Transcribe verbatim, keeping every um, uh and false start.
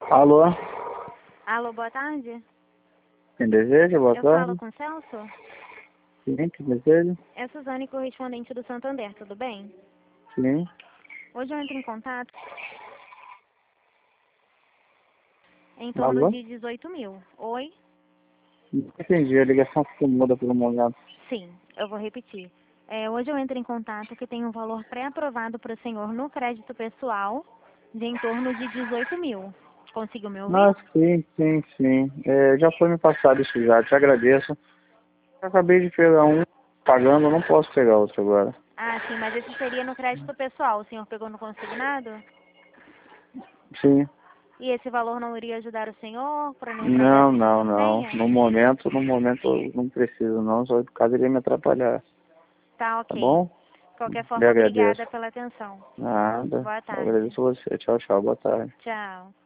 Alô? Alô, boa tarde. Quem deseja? Boa Eu tarde. falo com o Celso? Sim, quem deseja? É Suzane, correspondente do Santander, tudo bem? Sim. Hoje eu entro em contato em torno Alô? de dezoito mil. Oi? Não entendi, a ligação ficou muda pelo momento. Sim, eu vou repetir. É, hoje eu entro em contato que tem um valor pré-aprovado para o senhor no crédito pessoal de em torno de dezoito mil. Conseguiu me ouvir? Ah, sim, sim, sim. É, já foi me passado isso já, te agradeço. Eu acabei de pegar um pagando, eu não posso pegar outro agora. Ah, sim, mas esse seria no crédito pessoal. O senhor pegou no consignado? Sim. E esse valor não iria ajudar o senhor para nenhum Não, projeto que o não, senhor não. tenha? No momento, no momento eu não preciso não, só por causa iria me atrapalhar. Tá, Tá ok. bom? De qualquer Lhe forma, agradeço. obrigada pela atenção. Nada. Boa Eu tarde. agradeço a você. Tchau, tchau. Boa tarde. Tchau.